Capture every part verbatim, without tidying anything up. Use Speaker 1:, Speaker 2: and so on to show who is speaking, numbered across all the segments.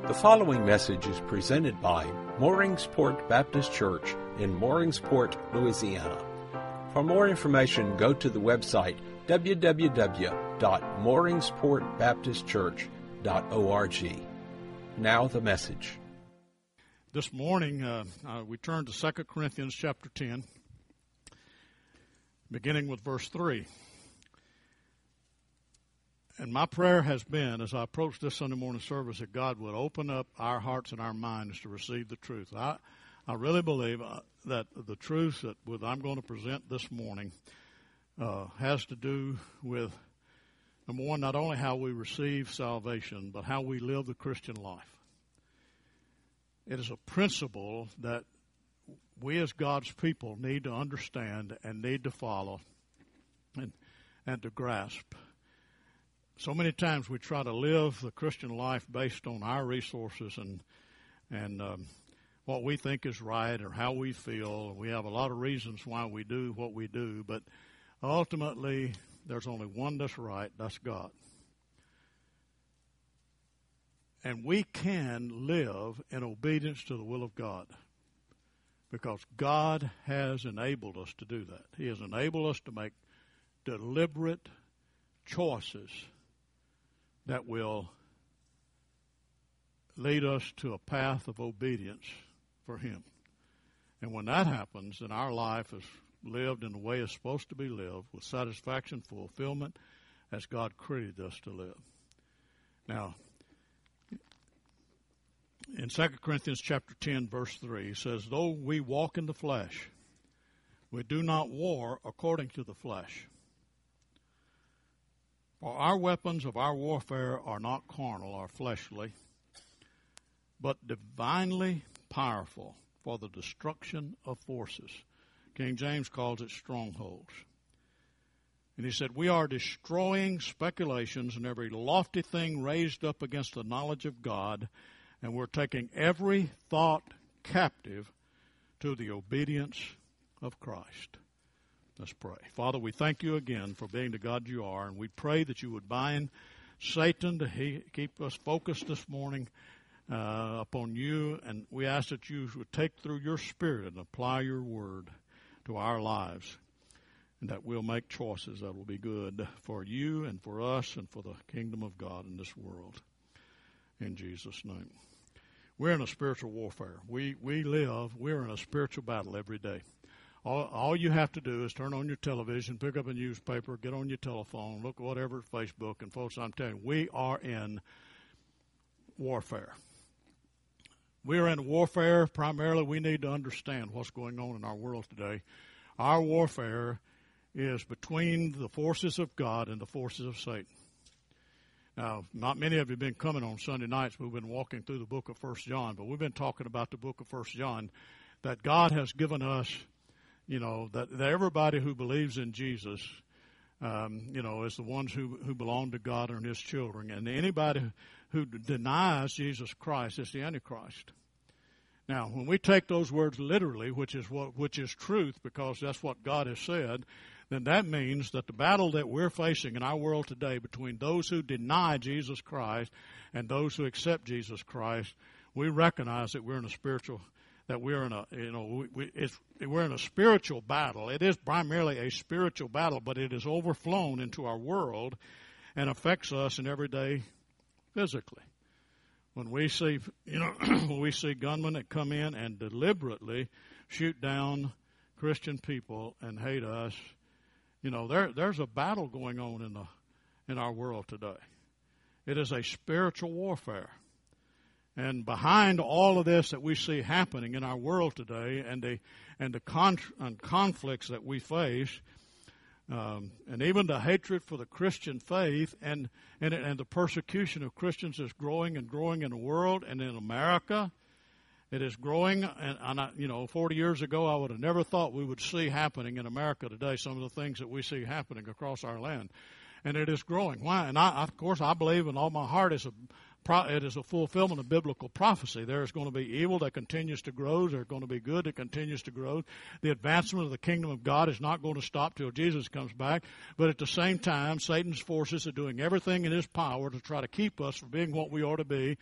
Speaker 1: The following message is presented by Mooringsport Baptist Church in Mooringsport, Louisiana. For more information, go to the website w w w dot mooringsport baptist church dot org. Now the message.
Speaker 2: This morning, uh, uh, we turn to Second Corinthians chapter ten, beginning with verse three. And my prayer has been, as I approach this Sunday morning service, that God would open up our hearts and our minds to receive the truth. I, I really believe uh, that the truth that with I'm going to present this morning uh, has to do with, number one, not only how we receive salvation, but how we live the Christian life. It is a principle that we as God's people need to understand and need to follow and, and to grasp. So many times we try to live the Christian life based on our resources and and um, what we think is right or how we feel. We have a lot of reasons why we do what we do, but ultimately there's only one that's right, that's God. And we can live in obedience to the will of God because God has enabled us to do that. He has enabled us to make deliberate choices that will lead us to a path of obedience for Him. And when that happens, then our life is lived in the way it's supposed to be lived, with satisfaction, fulfillment, as God created us to live. Now, in Second Corinthians chapter ten, verse three, it says, though we walk in the flesh, we do not war according to the flesh. For our weapons of our warfare are not carnal or fleshly, but divinely powerful for the destruction of forces. King James calls it strongholds. And he said, we are destroying speculations and every lofty thing raised up against the knowledge of God, and we're taking every thought captive to the obedience of Christ. Let's pray. Father, we thank you again for being the God you are, and we pray that you would bind Satan to he, keep us focused this morning uh, upon you, and we ask that you would take through your Spirit and apply your word to our lives, and that we'll make choices that will be good for you and for us and for the kingdom of God in this world. In Jesus' name. We're in a spiritual warfare. We, we live, we're in a spiritual battle every day. All, all you have to do is turn on your television, pick up a newspaper, get on your telephone, look whatever at Facebook, and folks, I'm telling you, we are in warfare. We are in warfare. Primarily, we need to understand what's going on in our world today. Our warfare is between the forces of God and the forces of Satan. Now, not many of you have been coming on Sunday nights. We've been walking through the book of First John, but we've been talking about the book of First John, that God has given us, you know, that, that everybody who believes in Jesus, um, you know, is the ones who, who belong to God and His children. And anybody who denies Jesus Christ is the Antichrist. Now, when we take those words literally, which is what which is truth, because that's what God has said, then that means that the battle that we're facing in our world today between those who deny Jesus Christ and those who accept Jesus Christ, we recognize that we're in a spiritual that we're in a, you know, we, we, it's, we're in a spiritual battle. It is primarily a spiritual battle, but it is overflown into our world and affects us in every day physically. When we see, you know, when we see gunmen that come in and deliberately shoot down Christian people and hate us, you know, there there's a battle going on in the in our world today. It is a spiritual warfare. And behind all of this that we see happening in our world today, and the and the con- and conflicts that we face, um, and even the hatred for the Christian faith, and and and the persecution of Christians is growing and growing in the world and in America. It is growing, and, and I, you know, forty years ago, I would have never thought we would see happening in America today some of the things that we see happening across our land, and it is growing. Why? And I, of course, I believe in all my heart it's a it is a fulfillment of biblical prophecy. There is going to be evil that continues to grow. There is going to be good that continues to grow. The advancement of the kingdom of God is not going to stop till Jesus comes back. But at the same time, Satan's forces are doing everything in his power to try to keep us from being what we ought to be.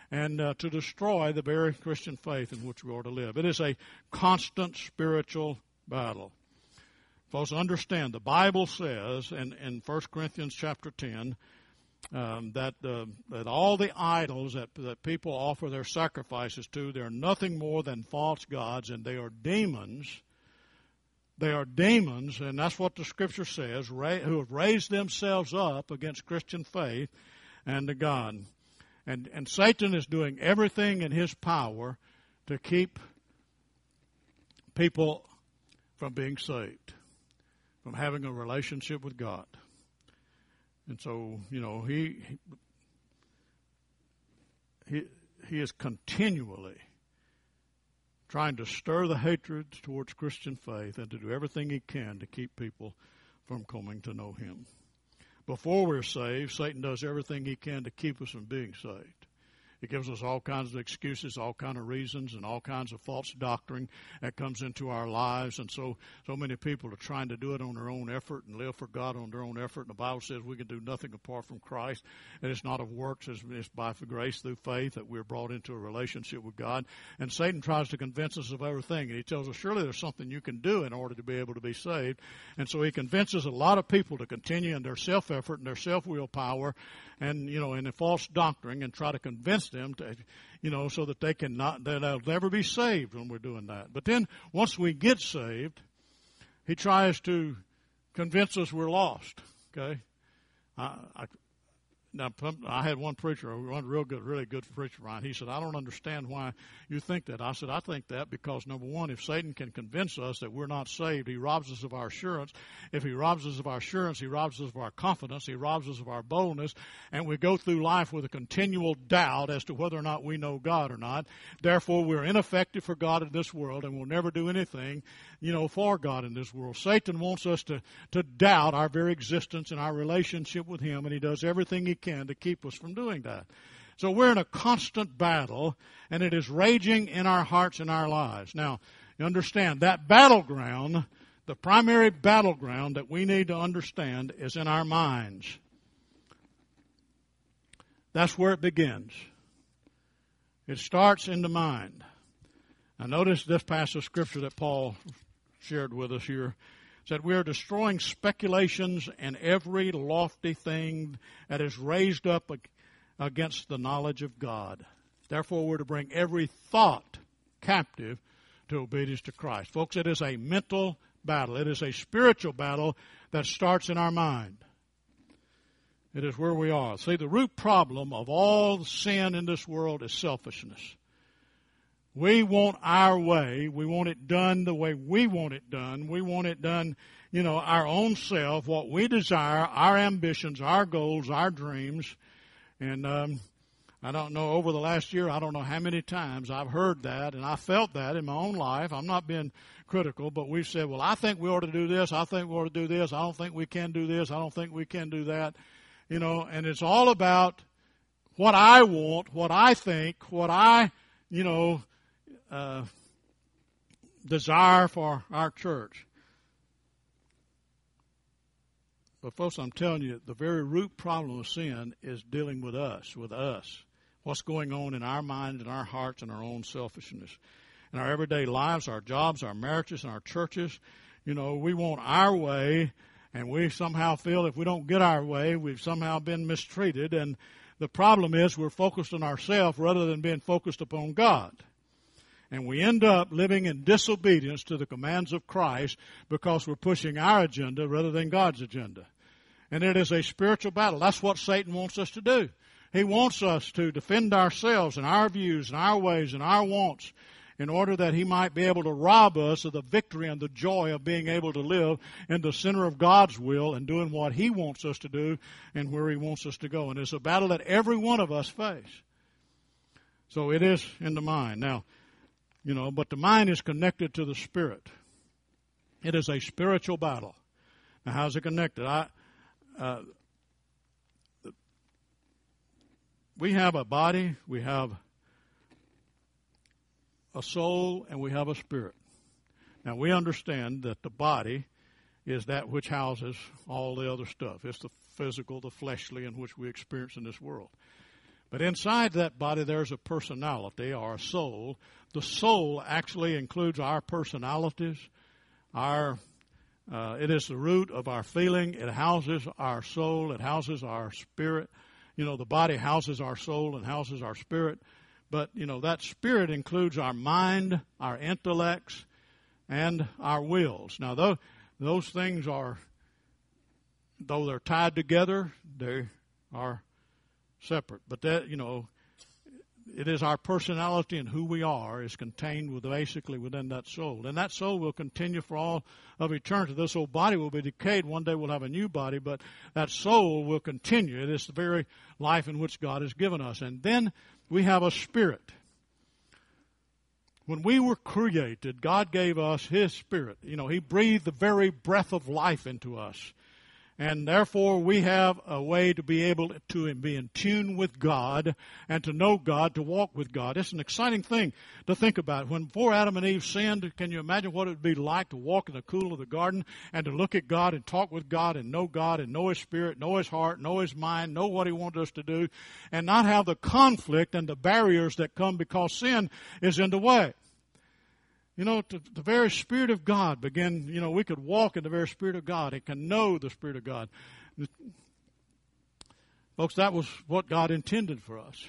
Speaker 2: and uh, to destroy the very Christian faith in which we are to live. It is a constant spiritual battle. Folks, understand, the Bible says in, in First Corinthians chapter ten um, that uh, that all the idols that, that people offer their sacrifices to, they're nothing more than false gods, and they are demons. They are demons, and that's what the Scripture says, ra- who have raised themselves up against Christian faith and to God. And, and Satan is doing everything in his power to keep people from being saved, from having a relationship with God. And so, you know, he he he is continually trying to stir the hatred towards Christian faith and to do everything he can to keep people from coming to know him. Before we're saved, Satan does everything he can to keep us from being saved. He gives us all kinds of excuses, all kinds of reasons, and all kinds of false doctrine that comes into our lives. And so, so many people are trying to do it on their own effort and live for God on their own effort. And the Bible says we can do nothing apart from Christ. And it's not of works, it's, it's by grace through faith that we're brought into a relationship with God. And Satan tries to convince us of everything. And he tells us, surely there's something you can do in order to be able to be saved. And so he convinces a lot of people to continue in their self-effort and their self-will power and, you know, in a false doctrine and try to convince them to, you know, so that they can not, that they'll never be saved when we're doing that. But then once we get saved, he tries to convince us we're lost. Okay, I, I now I had one preacher, one real good, really good preacher, Ryan. He said, "I don't understand why you think that." I said, "I think that because number one, if Satan can convince us that we're not saved, he robs us of our assurance. If he robs us of our assurance, he robs us of our confidence. He robs us of our boldness, and we go through life with a continual doubt as to whether or not we know God or not. Therefore, we're ineffective for God in this world, and we'll never do anything, you know, for God in this world. Satan wants us to to doubt our very existence and our relationship with Him, and he does everything he can to keep us from doing that. So we're in a constant battle, and it is raging in our hearts and our lives. Now, you understand, that battleground, the primary battleground that we need to understand is in our minds. That's where it begins. It starts in the mind. Now notice this passage of Scripture that Paul shared with us here. Said we are destroying speculations and every lofty thing that is raised up against the knowledge of God. Therefore, we're to bring every thought captive to obedience to Christ. Folks, it is a mental battle. It is a spiritual battle that starts in our mind. It is where we are. See, the root problem of all sin in this world is selfishness. We want our way. We want it done the way we want it done. We want it done, you know, our own self, what we desire, our ambitions, our goals, our dreams. And um, I don't know, over the last year, I don't know how many times I've heard that, and I felt that in my own life. I'm not being critical, but we've said, well, I think we ought to do this. I think we ought to do this. I don't think we can do this. I don't think we can do that. You know, and it's all about what I want, what I think, what I, you know, Uh, desire for our church. But folks, I'm telling you, the very root problem of sin is dealing with us, with us. What's going on in our minds and our hearts and our own selfishness. In our everyday lives, our jobs, our marriages, and our churches, you know, we want our way, and we somehow feel if we don't get our way, we've somehow been mistreated. And the problem is we're focused on ourselves rather than being focused upon God. And we end up living in disobedience to the commands of Christ because we're pushing our agenda rather than God's agenda. And it is a spiritual battle. That's what Satan wants us to do. He wants us to defend ourselves and our views and our ways and our wants in order that he might be able to rob us of the victory and the joy of being able to live in the center of God's will and doing what he wants us to do and where he wants us to go. And it's a battle that every one of us face. So it is in the mind. Now, You know, but the mind is connected to the spirit. It is a spiritual battle. Now, how's it connected? I, uh, we have a body, we have a soul, and we have a spirit. Now, we understand that the body is that which houses all the other stuff. It's the physical, the fleshly, in which we experience in this world. But inside that body, there's a personality or a soul. The soul actually includes our personalities. Our uh, it is the root of our feeling. It houses our soul. It houses our spirit. You know, the body houses our soul and houses our spirit. But, you know, that spirit includes our mind, our intellects, and our wills. Now, those, those things are, though they're tied together, they are separate. But that, you know, it is our personality and who we are is contained with basically within that soul. And that soul will continue for all of eternity. This old body will be decayed. One day we'll have a new body, but that soul will continue. It is the very life in which God has given us. And then we have a spirit. When we were created, God gave us His Spirit. You know, He breathed the very breath of life into us. And therefore, we have a way to be able to be in tune with God and to know God, to walk with God. It's an exciting thing to think about. When before Adam and Eve sinned, can you imagine what it would be like to walk in the cool of the garden and to look at God and talk with God and know God and know His Spirit, know His heart, know His mind, know what He wants us to do, and not have the conflict and the barriers that come because sin is in the way? You know, to, the very Spirit of God begin, you know, we could walk in the very Spirit of God. It can know the Spirit of God. Folks, that was what God intended for us.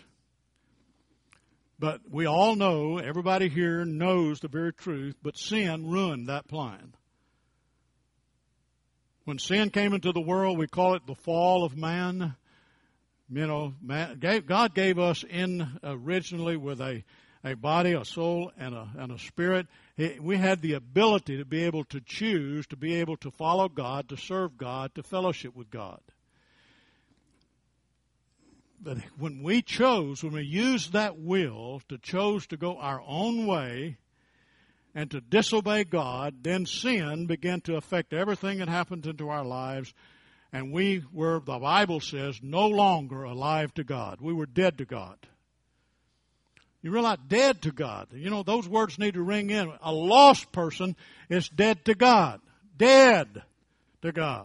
Speaker 2: But we all know, everybody here knows the very truth, but sin ruined that plan. When sin came into the world, we call it the fall of man. You know, man, God gave us in originally with a a body, a soul, and a, and a spirit. We had the ability to be able to choose, to be able to follow God, to serve God, to fellowship with God. But when we chose, when we used that will to chose to go our own way and to disobey God, then sin began to affect everything that happened into our lives, and we were, the Bible says, no longer alive to God. We were dead to God. You realize, dead to God. You know, those words need to ring in. A lost person is dead to God. Dead to God.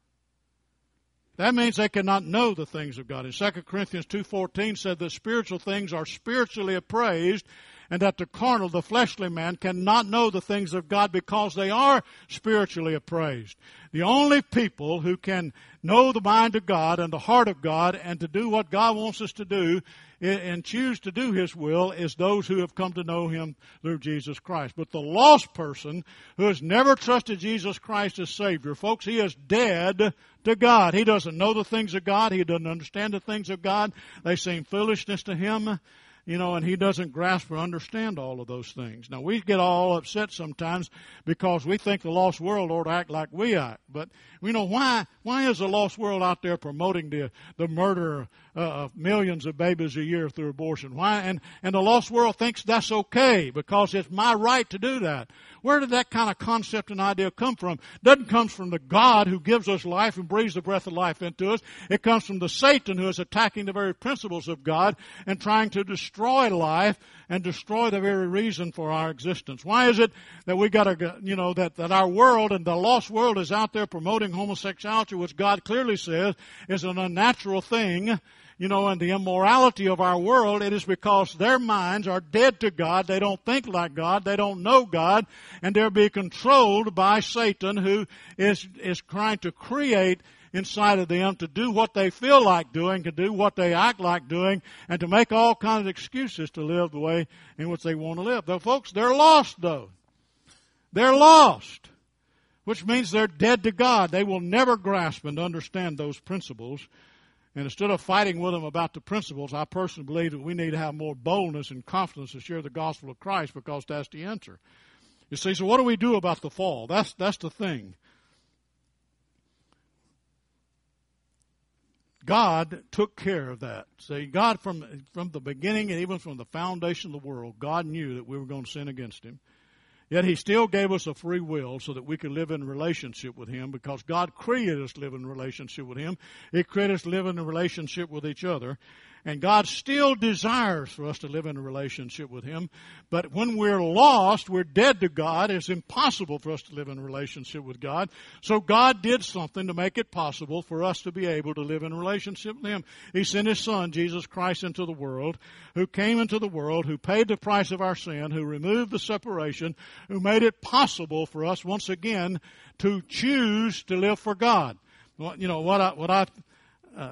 Speaker 2: That means they cannot know the things of God. In Second Corinthians two fourteen said that spiritual things are spiritually appraised, and that the carnal, the fleshly man, cannot know the things of God because they are spiritually appraised. The only people who can know the mind of God and the heart of God and to do what God wants us to do and choose to do His will is those who have come to know Him through Jesus Christ. But the lost person who has never trusted Jesus Christ as Savior, folks, he is dead to God. He doesn't know the things of God. He doesn't understand the things of God. They seem foolishness to him. You know, and he doesn't grasp or understand all of those things. Now, we get all upset sometimes because we think the lost world ought to act like we act. But, you know, why why is the lost world out there promoting the the murder uh, of millions of babies a year through abortion? Why? And, and the lost world thinks that's okay because it's my right to do that. Where did that kind of concept and idea come from? It doesn't come from the God who gives us life and breathes the breath of life into us. It comes from the Satan who is attacking the very principles of God and trying to destroy life and destroy the very reason for our existence. Why is it that we got to, you know, that, that our world and the lost world is out there promoting homosexuality, which God clearly says is an unnatural thing? You know, and the immorality of our world, it is because their minds are dead to God. They don't think like God. They don't know God. And they're being controlled by Satan, who is, is trying to create inside of them to do what they feel like doing, to do what they act like doing, and to make all kinds of excuses to live the way in which they want to live. Though, folks, they're lost, though. They're lost, which means they're dead to God. They will never grasp and understand those principles. And instead of fighting with them about the principles, I personally believe that we need to have more boldness and confidence to share the gospel of Christ, because that's the answer. You see, so what do we do about the fall? That's that's the thing. God took care of that. See, God from from the beginning and even from the foundation of the world, God knew that we were going to sin against Him. Yet He still gave us a free will so that we could live in relationship with Him, because God created us to live in relationship with Him. He created us to live in a relationship with each other. And God still desires for us to live in a relationship with Him. But when we're lost, we're dead to God. It's impossible for us to live in a relationship with God. So God did something to make it possible for us to be able to live in a relationship with Him. He sent His Son, Jesus Christ, into the world, who came into the world, who paid the price of our sin, who removed the separation, who made it possible for us once again to choose to live for God. You know, what I, what I, uh,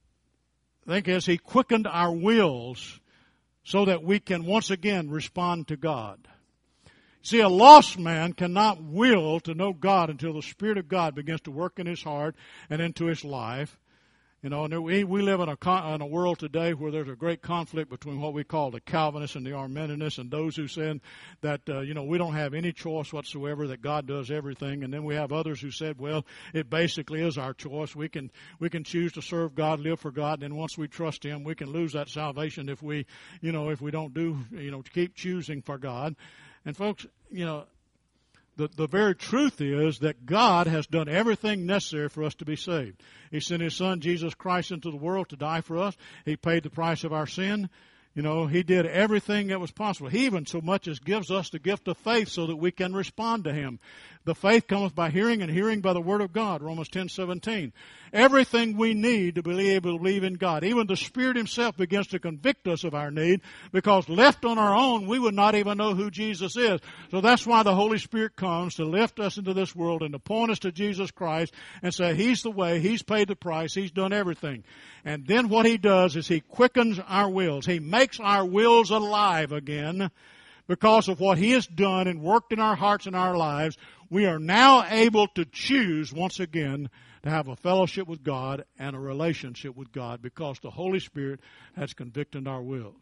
Speaker 2: I think is He quickened our wills so that we can once again respond to God. See, a lost man cannot will to know God until the Spirit of God begins to work in his heart and into his life. You know, and we, we live in a, in a world today where there's a great conflict between what we call the Calvinists and the Arminianists, and those who say that, uh, you know, we don't have any choice whatsoever, that God does everything. And then we have others who said, well, it basically is our choice. We can we can choose to serve God, live for God, and then once we trust Him, we can lose that salvation if we, you know, if we don't do, you know, keep choosing for God. And folks, you know, The, the very truth is that God has done everything necessary for us to be saved. He sent His Son, Jesus Christ, into the world to die for us. He paid the price of our sin. You know, He did everything that was possible. He even so much as gives us the gift of faith so that we can respond to Him. The faith cometh by hearing, and hearing by the Word of God, Romans ten seventeen. Everything we need to be able to believe in God. Even the Spirit Himself begins to convict us of our need, because left on our own, we would not even know who Jesus is. So that's why the Holy Spirit comes to lift us into this world and to point us to Jesus Christ and say, He's the way, He's paid the price, He's done everything. And then what He does is He quickens our wills. He makes our wills alive again because of what He has done and worked in our hearts and our lives. We are now able to choose once again to have a fellowship with God and a relationship with God because the Holy Spirit has convicted our wills.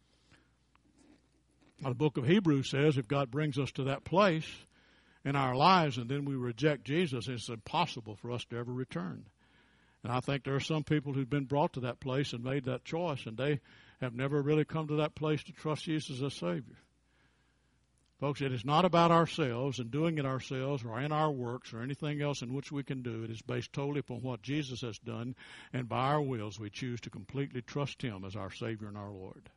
Speaker 2: Now, the book of Hebrews says if God brings us to that place in our lives and then we reject Jesus, it's impossible for us to ever return. And I think there are some people who've been brought to that place and made that choice, and they have never really come to that place to trust Jesus as Savior. Folks, it is not about ourselves and doing it ourselves or in our works or anything else in which we can do. It is based totally upon what Jesus has done, and by our wills we choose to completely trust Him as our Savior and our Lord.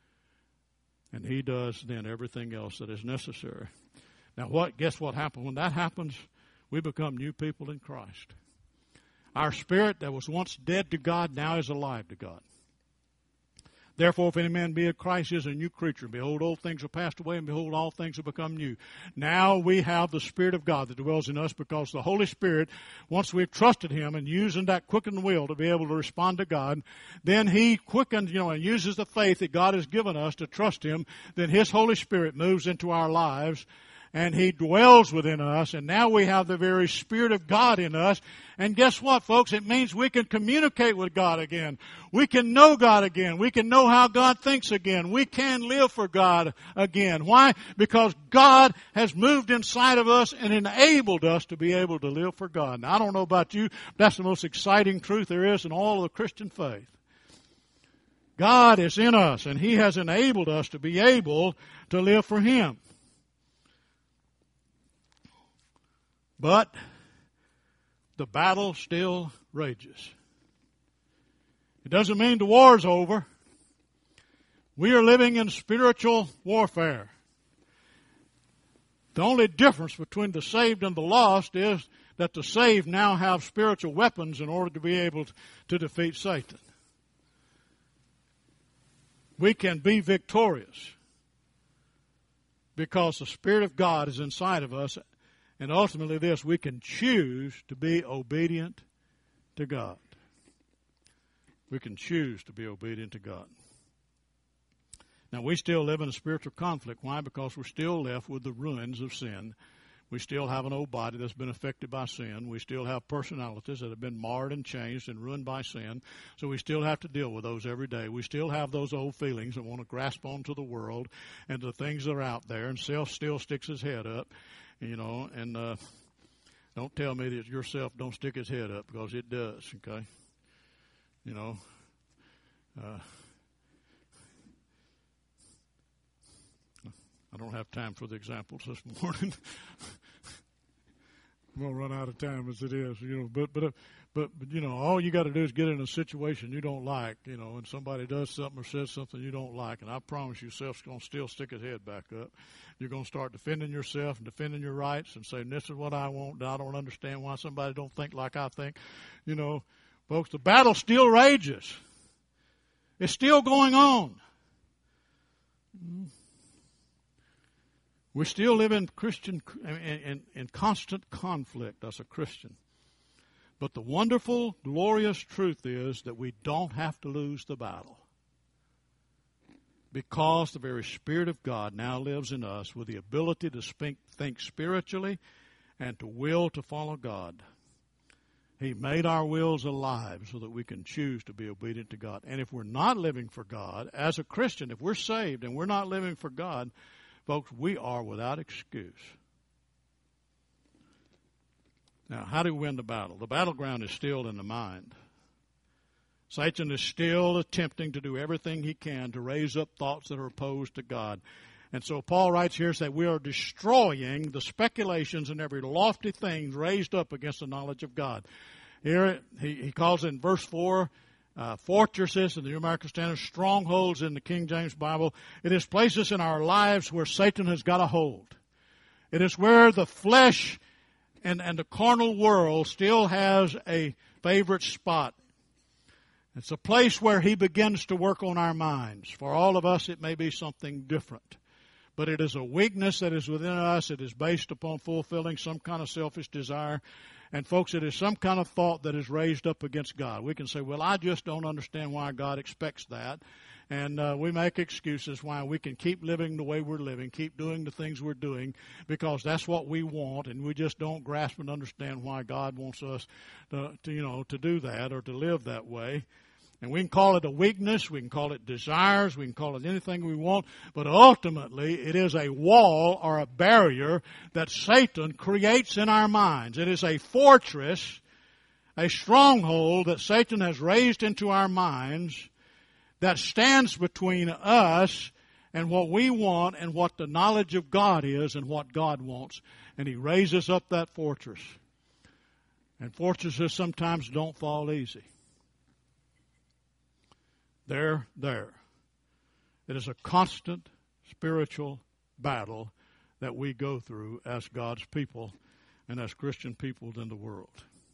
Speaker 2: And He does then everything else that is necessary. Now, what? Guess what happens? When that happens, we become new people in Christ. Our spirit that was once dead to God now is alive to God. Therefore, if any man be of Christ, he is a new creature. Behold, old things are passed away, and behold, all things have become new. Now we have the Spirit of God that dwells in us, because the Holy Spirit, once we've trusted Him and using that quickened will to be able to respond to God, then He quickens, you know, and uses the faith that God has given us to trust Him. Then His Holy Spirit moves into our lives, and He dwells within us, and now we have the very Spirit of God in us. And guess what, folks? It means we can communicate with God again. We can know God again. We can know how God thinks again. We can live for God again. Why? Because God has moved inside of us and enabled us to be able to live for God. Now, I don't know about you, but that's the most exciting truth there is in all of the Christian faith. God is in us, and He has enabled us to be able to live for Him. But the battle still rages. It doesn't mean the war's over. We are living in spiritual warfare. The only difference between the saved and the lost is that the saved now have spiritual weapons in order to be able to defeat Satan. We can be victorious because the Spirit of God is inside of us. And ultimately this, we can choose to be obedient to God. We can choose to be obedient to God. Now, we still live in a spiritual conflict. Why? Because we're still left with the ruins of sin. We still have an old body that's been affected by sin. We still have personalities that have been marred and changed and ruined by sin. So we still have to deal with those every day. We still have those old feelings that want to grasp onto the world and the things that are out there. And self still sticks his head up. You know, and uh, don't tell me that yourself don't stick his head up, because it does, okay? You know, uh, I don't have time for the examples this morning. I'm gonna run out of time as it is, you know. But but but, but you know, all you got to do is get in a situation you don't like, you know, and somebody does something or says something you don't like, and I promise you, self's gonna still stick his head back up. You're gonna start defending yourself and defending your rights and saying, "This is what I want. I don't understand why somebody don't think like I think." You know, folks, the battle still rages. It's still going on. We still live in Christian in, in, in constant conflict as a Christian. But the wonderful, glorious truth is that we don't have to lose the battle, because the very Spirit of God now lives in us with the ability to speak, think spiritually and to will to follow God. He made our wills alive so that we can choose to be obedient to God. And if we're not living for God, as a Christian, if we're saved and we're not living for God, folks, we are without excuse. Now, how do we win the battle? The battleground is still in the mind. Satan is still attempting to do everything he can to raise up thoughts that are opposed to God. And so Paul writes here that we are destroying the speculations and every lofty thing raised up against the knowledge of God. Here he, he calls it in verse four, uh, fortresses in the New American Standard, strongholds in the King James Bible. It is places in our lives where Satan has got a hold. It is where the flesh and, and the carnal world still has a favorite spot. It's a place where he begins to work on our minds. For all of us, it may be something different. But it is a weakness that is within us. It is based upon fulfilling some kind of selfish desire. And folks, it is some kind of thought that is raised up against God. We can say, well, I just don't understand why God expects that. And uh, we make excuses why we can keep living the way we're living, keep doing the things we're doing, because that's what we want, and we just don't grasp and understand why God wants us to, to you know, to do that or to live that way. And we can call it a weakness, we can call it desires, we can call it anything we want, but ultimately it is a wall or a barrier that Satan creates in our minds. It is a fortress, a stronghold that Satan has raised into our minds that stands between us and what we want and what the knowledge of God is and what God wants. And he raises up that fortress. And fortresses sometimes don't fall easy. They're there. It is a constant spiritual battle that we go through as God's people and as Christian people in the world.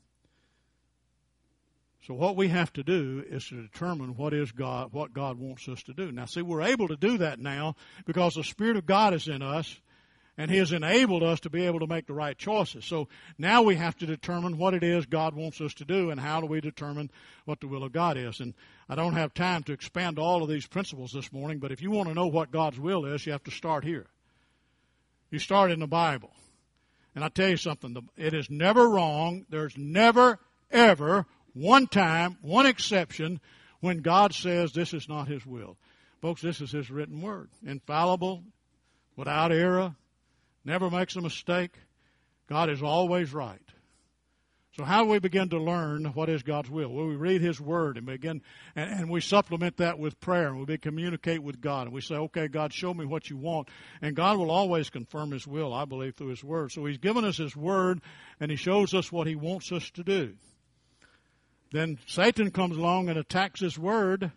Speaker 2: So what we have to do is to determine what is God, what God wants us to do. Now, see, we're able to do that now because the Spirit of God is in us, and He has enabled us to be able to make the right choices. So now we have to determine what it is God wants us to do, and how do we determine what the will of God is. And I don't have time to expand all of these principles this morning, but if you want to know what God's will is, you have to start here. You start in the Bible. And I tell you something, it is never wrong. There's never, ever one time, one exception, when God says this is not His will. Folks, this is His written word. Infallible, without error, never makes a mistake. God is always right. So how do we begin to learn what is God's will? Well, we read His Word and begin, and, and we supplement that with prayer, and we communicate with God, and we say, okay, God, show me what you want. And God will always confirm His will, I believe, through His Word. So He's given us His Word, and He shows us what He wants us to do. Then Satan comes along and attacks His Word,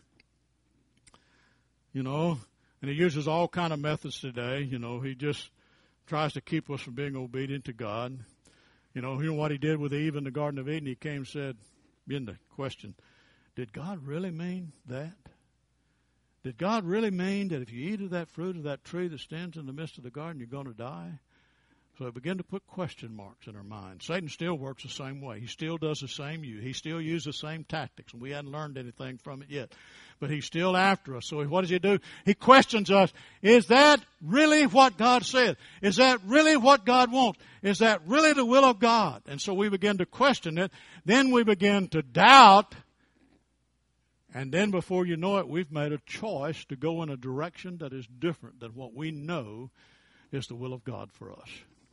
Speaker 2: you know, and he uses all kind of methods today. You know, he just tries to keep us from being obedient to God. You know, you know what he did with Eve in the Garden of Eden? He came and said, in the question, did God really mean that? Did God really mean that if you eat of that fruit of that tree that stands in the midst of the garden, you're going to die? So we begin to put question marks in our minds. Satan still works the same way. He still does the same. He still uses the same tactics, and we hadn't learned anything from it yet. But he's still after us. So what does he do? He questions us. Is that really what God said? Is that really what God wants? Is that really the will of God? And so we begin to question it. Then we begin to doubt. And then before you know it, we've made a choice to go in a direction that is different than what we know is the will of God for us.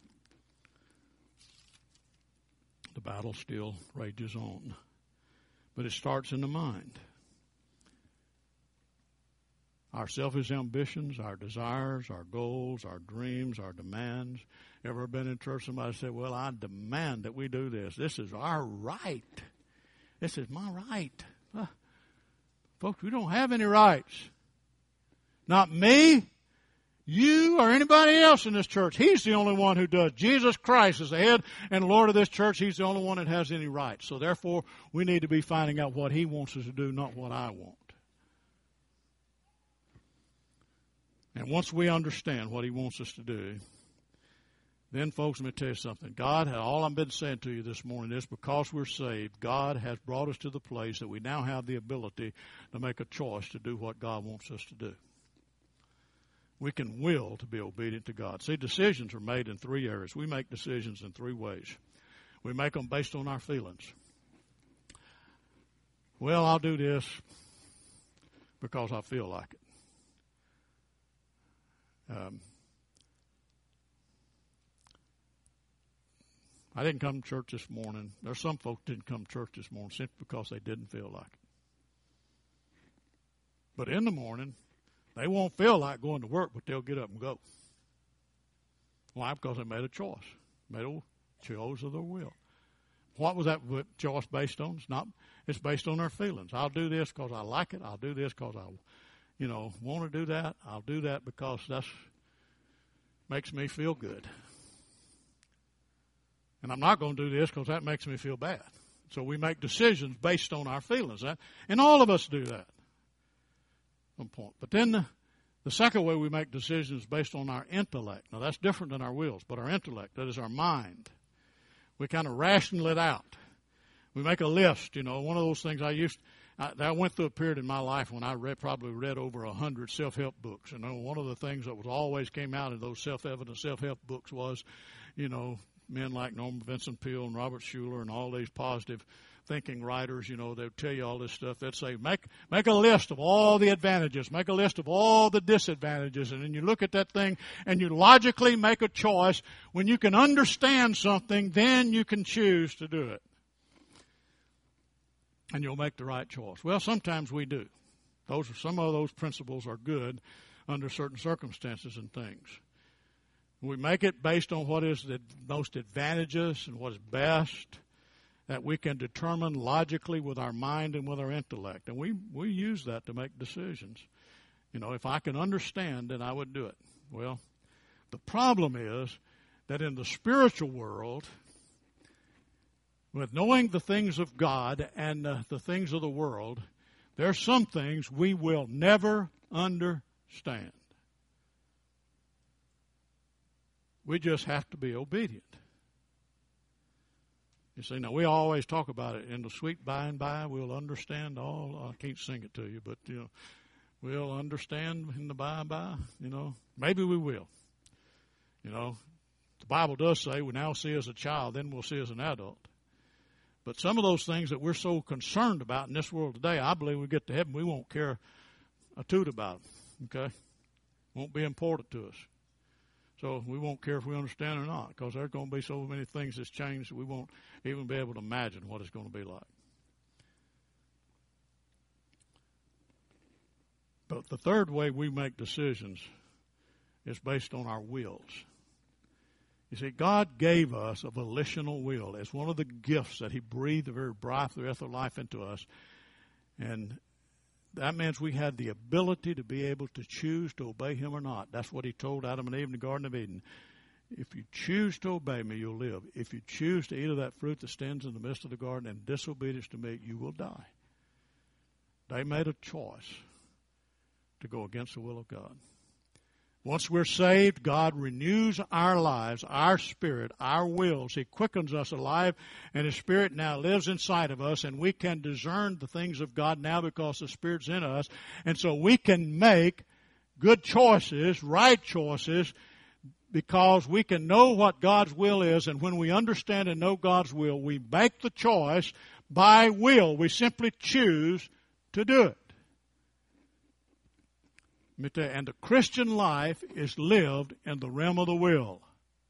Speaker 2: The battle still rages on. But it starts in the mind. our selfish ambitions, our desires, our goals, our dreams, our demands. Ever been in church, somebody said, well, I demand that we do this. This is our right. This is my right. Uh, folks, we don't have any rights. Not me, you, or anybody else in this church. He's the only one who does. Jesus Christ is the head and Lord of this church. He's the only one that has any rights. So therefore, we need to be finding out what He wants us to do, not what I want. And once we understand what He wants us to do, then, folks, let me tell you something. God, all I've been saying to you this morning is because we're saved, God has brought us to the place that we now have the ability to make a choice to do what God wants us to do. We can will to be obedient to God. See, decisions are made in three areas. We make decisions in three ways. We make them based on our feelings. Well, I'll do this because I feel like it. Um, I didn't come to church this morning. There's some folks didn't come to church this morning simply because they didn't feel like it. But in the morning, they won't feel like going to work, but they'll get up and go. Why? Because they made a choice. Made a choice of their will. What was that choice based on? It's not. It's based on their feelings. I'll do this because I like it. I'll do this because I, you know, want to do that. I'll do that because that's makes me feel good. And I'm not going to do this because that makes me feel bad. So we make decisions based on our feelings. And all of us do that. One point. But then the, the second way we make decisions is based on our intellect. Now that's different than our wills, but our intellect, that is our mind. We kind of ration it out. We make a list, you know, one of those things I used, I, I went through a period in my life when I read, probably read over a hundred self-help books. And you know, one of the things that was always came out in those self-evident self-help books was, you know, men like Norman Vincent Peale and Robert Schuller and all these positive thinking writers, you know, they would tell you all this stuff. They'd say, make make a list of all the advantages, make a list of all the disadvantages, and then you look at that thing and you logically make a choice. When you can understand something, then you can choose to do it. And you'll make the right choice. Well, sometimes we do. Those are, some of those principles are good under certain circumstances and things. We make it based on what is the most advantageous and what is best that we can determine logically with our mind and with our intellect. And we, we use that to make decisions. You know, if I can understand, then I would do it. Well, the problem is that in the spiritual world, with knowing the things of God and uh, the things of the world, there are some things we will never understand. We just have to be obedient. You see, now we always talk about it in the sweet by and by. We'll understand all. I can't sing it to you, but you know, we'll understand in the by and by. You know, maybe we will. You know, the Bible does say we now see as a child, then we'll see as an adult. But some of those things that we're so concerned about in this world today, I believe when we get to heaven, we won't care a toot about them. Okay, won't be important to us. So we won't care if we understand or not, because there's going to be so many things that's changed that we won't even be able to imagine what it's going to be like. But the third way we make decisions is based on our wills. You see, God gave us a volitional will as one of the gifts that He breathed the very breath of life into us. And that means we had the ability to be able to choose to obey Him or not. That's what He told Adam and Eve in the Garden of Eden. If you choose to obey me, you'll live. If you choose to eat of that fruit that stands in the midst of the garden in disobedience to me, you will die. They made a choice to go against the will of God. Once we're saved, God renews our lives, our spirit, our wills. He quickens us alive, and His Spirit now lives inside of us, and we can discern the things of God now because the Spirit's in us. And so we can make good choices, right choices, because we can know what God's will is, and when we understand and know God's will, we make the choice by will. We simply choose to do it. And the Christian life is lived in the realm of the will.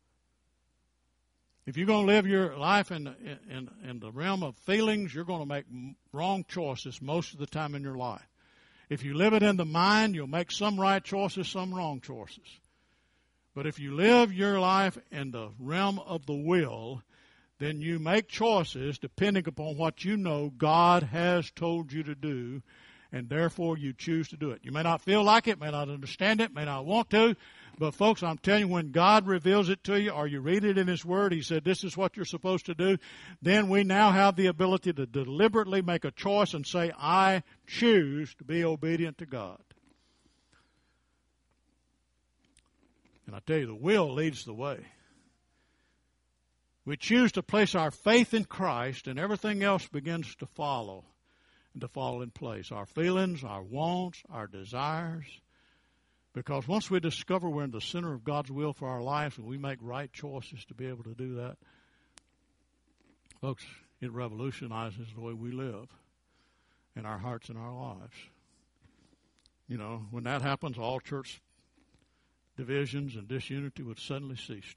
Speaker 2: If you're going to live your life in, in, in the realm of feelings, you're going to make wrong choices most of the time in your life. If you live it in the mind, you'll make some right choices, some wrong choices. But if you live your life in the realm of the will, then you make choices depending upon what you know God has told you to do, and therefore you choose to do it. You may not feel like it, may not understand it, may not want to, but folks, I'm telling you, when God reveals it to you or you read it in His Word, He said this is what you're supposed to do, then we now have the ability to deliberately make a choice and say, I choose to be obedient to God. And I tell you, the will leads the way. We choose to place our faith in Christ, and everything else begins to follow and to fall in place. Our feelings, our wants, our desires. Because once we discover we're in the center of God's will for our lives and we make right choices to be able to do that, folks, it revolutionizes the way we live in our hearts and our lives. You know, when that happens, all church divisions and disunity would suddenly cease.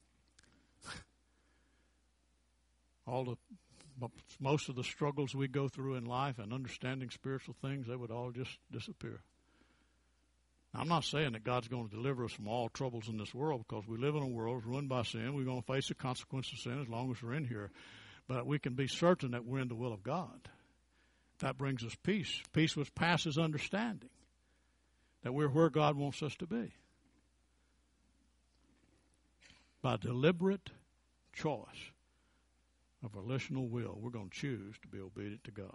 Speaker 2: All the most of the struggles we go through in life and understanding spiritual things, they would all just disappear. Now, I'm not saying that God's going to deliver us from all troubles in this world, because we live in a world ruined by sin. We're going to face the consequences of sin as long as we're in here. But we can be certain that we're in the will of God. That brings us peace, peace which passes understanding, that we're where God wants us to be. By deliberate choice of volitional will, we're going to choose to be obedient to God.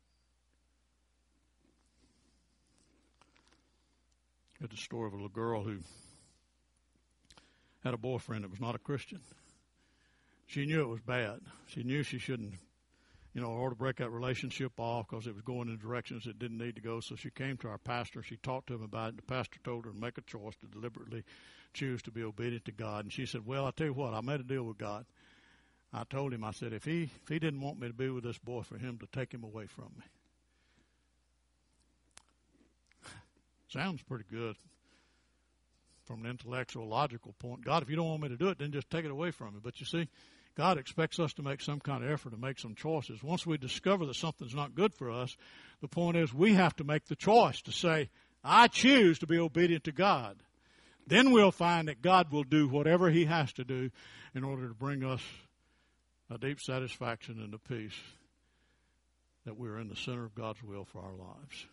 Speaker 2: It's a story of a little girl who had a boyfriend that was not a Christian. She knew it was bad. She knew she shouldn't, you know, or to break that relationship off because it was going in directions it didn't need to go. So she came to our pastor. She talked to him about it. The pastor told her to make a choice to deliberately choose to be obedient to God. And she said, well, I tell you what, I made a deal with God. I told him, I said, if he if he didn't want me to be with this boy, for him to take him away from me. Sounds pretty good from an intellectual, logical point. God, if you don't want me to do it, then just take it away from me. But you see, God expects us to make some kind of effort to make some choices. Once we discover that something's not good for us, the point is we have to make the choice to say, I choose to be obedient to God. Then we'll find that God will do whatever He has to do in order to bring us a deep satisfaction and a peace that we're in the center of God's will for our lives.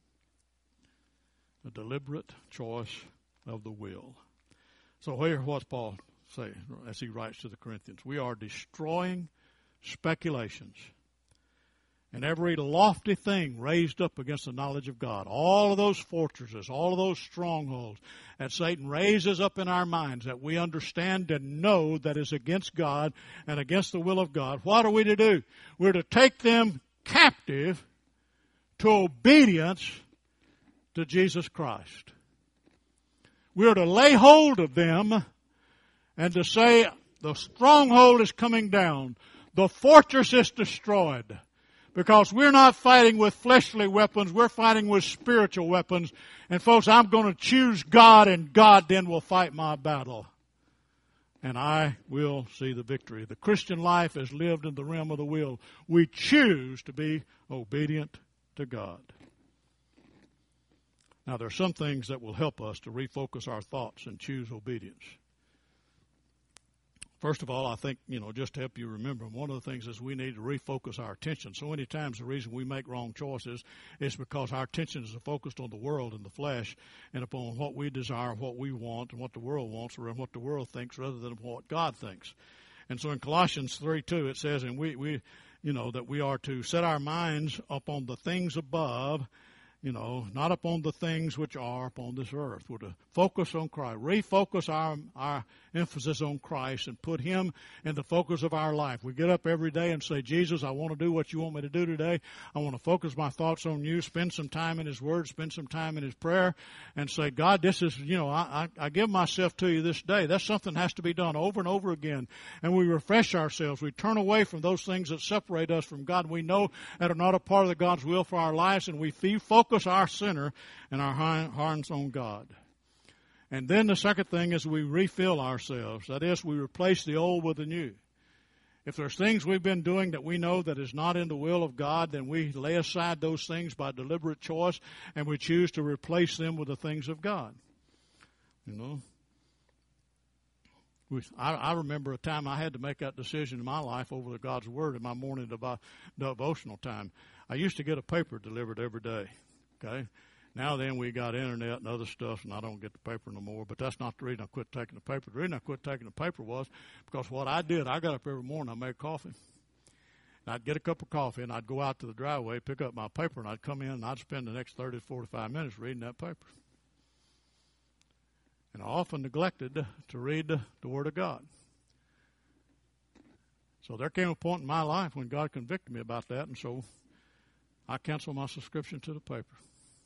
Speaker 2: A deliberate choice of the will. So here, what's Paul say as he writes to the Corinthians? We are destroying speculations and every lofty thing raised up against the knowledge of God. All of those fortresses, all of those strongholds that Satan raises up in our minds that we understand and know that is against God and against the will of God. What are we to do? We're to take them captive to obedience to Jesus Christ. We're to lay hold of them and to say, the stronghold is coming down. The fortress is destroyed. Because we're not fighting with fleshly weapons, we're fighting with spiritual weapons. And folks, I'm going to choose God, and God then will fight my battle. And I will see the victory. The Christian life is lived in the realm of the will. We choose to be obedient to God. Now, there are some things that will help us to refocus our thoughts and choose obedience. First of all, I think, you know, just to help you remember, one of the things is we need to refocus our attention. So many times the reason we make wrong choices is because our attention is focused on the world and the flesh and upon what we desire, what we want, and what the world wants, or what the world thinks rather than what God thinks. And so in Colossians three two it says, and we, we you know, that we are to set our minds upon the things above, you know, not upon the things which are upon this earth. We're to focus on Christ, refocus our our emphasis on Christ and put Him in the focus of our life. We get up every day and say, Jesus, I want to do what you want me to do today. I want to focus my thoughts on you, spend some time in His Word, spend some time in His prayer, and say, God, this is, you know, I, I, I give myself to you this day. That's something that has to be done over and over again. And we refresh ourselves. We turn away from those things that separate us from God. We know that are not a part of the God's will for our lives, and we focus our center and our hearts on God. And then the second thing is we refill ourselves. That is, we replace the old with the new. If there's things we've been doing that we know that is not in the will of God, then we lay aside those things by deliberate choice, and we choose to replace them with the things of God. You know, we, I, I remember a time I had to make that decision in my life over the God's Word in my morning devo- devotional time. I used to get a paper delivered every day, okay? Now then we got internet and other stuff, and I don't get the paper no more. But that's not the reason I quit taking the paper. The reason I quit taking the paper was because what I did, I got up every morning, I made coffee. And I'd get a cup of coffee, and I'd go out to the driveway, pick up my paper, and I'd come in, and I'd spend the next thirty to forty-five minutes reading that paper. And I often neglected to read the, the Word of God. So there came a point in my life when God convicted me about that, and so I canceled my subscription to the paper.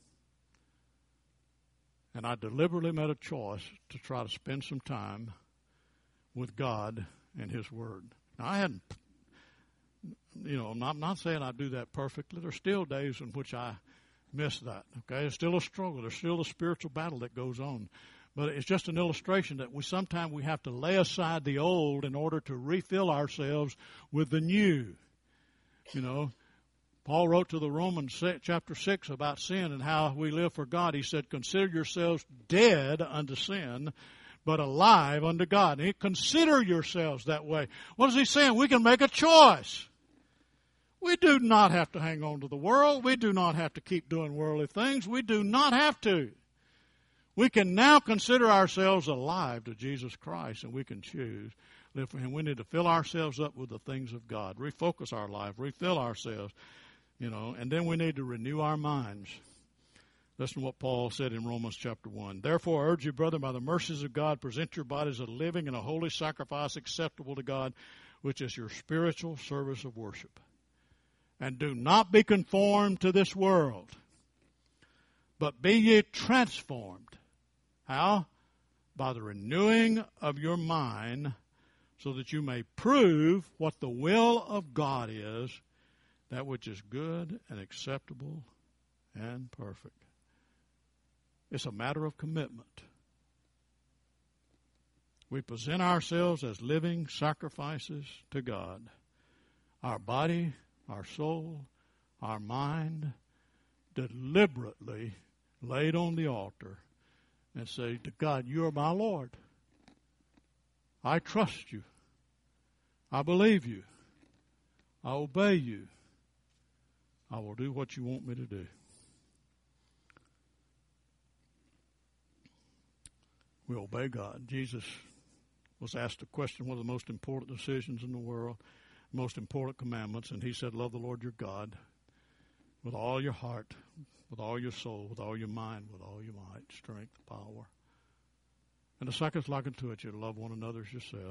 Speaker 2: And I deliberately made a choice to try to spend some time with God and His Word. Now, I hadn't, you know, I'm not, I'm not saying I do that perfectly. There's still days in which I miss that, okay? It's still a struggle. There's still a spiritual battle that goes on. But it's just an illustration that we sometimes we have to lay aside the old in order to refill ourselves with the new, you know. Paul wrote to the Romans chapter six about sin and how we live for God. He said, consider yourselves dead unto sin, but alive unto God. And consider yourselves that way. What is he saying? We can make a choice. We do not have to hang on to the world. We do not have to keep doing worldly things. We do not have to. We can now consider ourselves alive to Jesus Christ, and we can choose to live for Him. We need to fill ourselves up with the things of God, refocus our life, refill ourselves. You know, and then we need to renew our minds. Listen to what Paul said in Romans chapter one. Therefore, I urge you, brethren, by the mercies of God, present your bodies a living and a holy sacrifice acceptable to God, which is your spiritual service of worship. And do not be conformed to this world, but be ye transformed. How? By the renewing of your mind, so that you may prove what the will of God is, that which is good and acceptable and perfect. It's a matter of commitment. We present ourselves as living sacrifices to God. Our body, our soul, our mind, deliberately laid on the altar and say to God, you are my Lord. I trust you. I believe you. I obey you. I will do what you want me to do. We obey God. Jesus was asked a question, one of the most important decisions in the world, most important commandments, and he said, love the Lord your God with all your heart, with all your soul, with all your mind, with all your might, strength, power. And the second is like unto it, you love one another as yourself.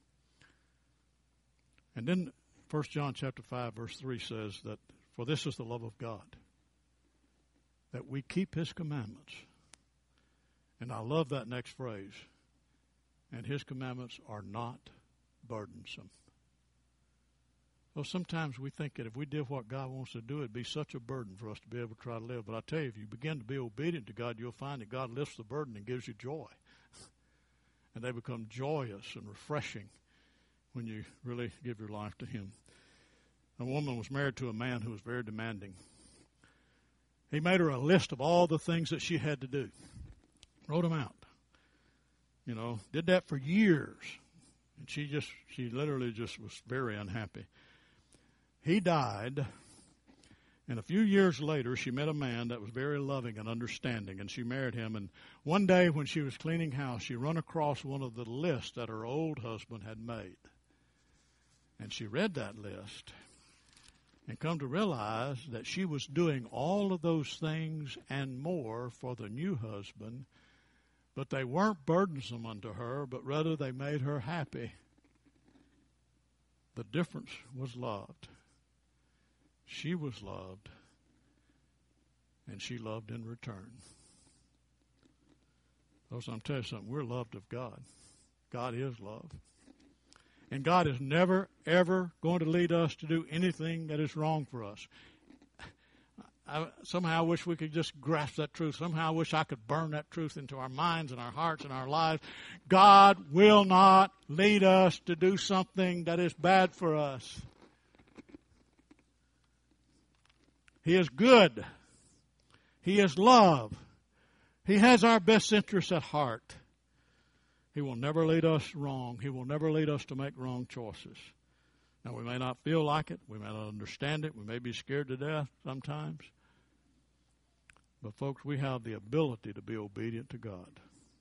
Speaker 2: And then First John chapter five, verse three says that, for this is the love of God, that we keep His commandments. And I love that next phrase. And His commandments are not burdensome. Well, sometimes we think that if we did what God wants to do, it'd be such a burden for us to be able to try to live. But I tell you, if you begin to be obedient to God, you'll find that God lifts the burden and gives you joy. And they become joyous and refreshing when you really give your life to Him. A woman was married to a man who was very demanding. He made her a list of all the things that she had to do. Wrote them out. You know, did that for years. And she just, she literally just was very unhappy. He died, and a few years later, she met a man that was very loving and understanding, and she married him. And one day when she was cleaning house, she run across one of the lists that her old husband had made. And she read that list and come to realize that she was doing all of those things and more for the new husband, but they weren't burdensome unto her, but rather they made her happy. The difference was loved. She was loved, and she loved in return. So I'm telling you something, we're loved of God. God is love. And God is never, ever going to lead us to do anything that is wrong for us. I, somehow I wish we could just grasp that truth. Somehow I wish I could burn that truth into our minds and our hearts and our lives. God will not lead us to do something that is bad for us. He is good. He is love. He has our best interests at heart. He will never lead us wrong. He will never lead us to make wrong choices. Now, we may not feel like it. We may not understand it. We may be scared to death sometimes. But, folks, we have the ability to be obedient to God.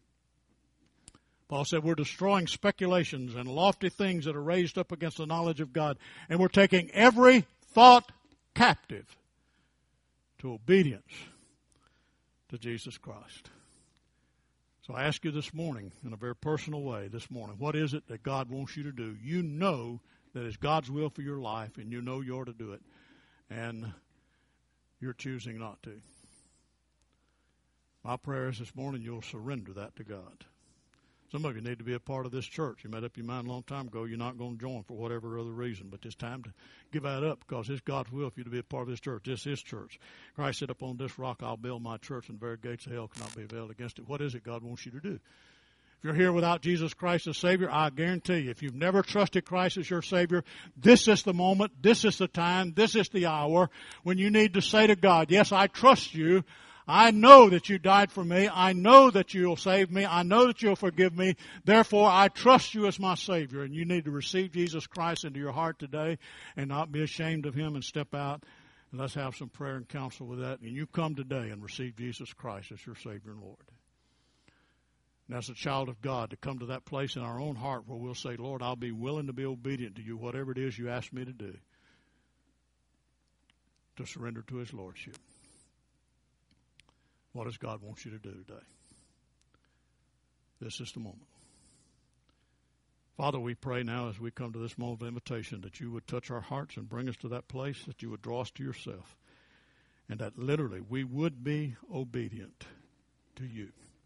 Speaker 2: Paul said we're destroying speculations and lofty things that are raised up against the knowledge of God. And we're taking every thought captive to obedience to Jesus Christ. So I ask you this morning, in a very personal way this morning, what is it that God wants you to do? You know that it's God's will for your life, and you know you're to do it, and you're choosing not to. My prayer is this morning you'll surrender that to God. Some of you need to be a part of this church. You made up your mind a long time ago you're not going to join for whatever other reason, but it's time to give that up because it's God's will for you to be a part of this church. This is church. Christ said, upon this rock I'll build my church, and the very gates of hell cannot be availed against it. What is it God wants you to do? If you're here without Jesus Christ as Savior, I guarantee you, if you've never trusted Christ as your Savior, this is the moment, this is the time, this is the hour when you need to say to God, yes, I trust you. I know that you died for me. I know that you'll save me. I know that you'll forgive me. Therefore, I trust you as my Savior. And you need to receive Jesus Christ into your heart today and not be ashamed of Him and step out. And let's have some prayer and counsel with that. And you come today and receive Jesus Christ as your Savior and Lord. And as a child of God, to come to that place in our own heart where we'll say, Lord, I'll be willing to be obedient to you, whatever it is you ask me to do, to surrender to His Lordship. What does God want you to do today? This is the moment. Father, we pray now as we come to this moment of invitation that you would touch our hearts and bring us to that place, that you would draw us to yourself, and that literally we would be obedient to you.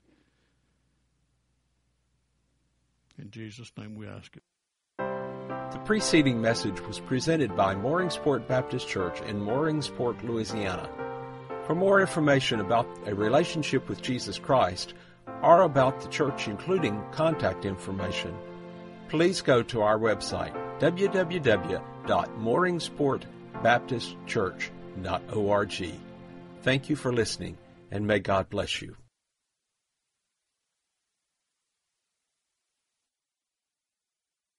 Speaker 2: In Jesus' name we ask it.
Speaker 1: The preceding message was presented by Mooringsport Baptist Church in Mooringsport, Louisiana. For more information about a relationship with Jesus Christ or about the church, including contact information, please go to our website, w w w dot mooringsport baptist church dot org. Thank you for listening, and may God bless you.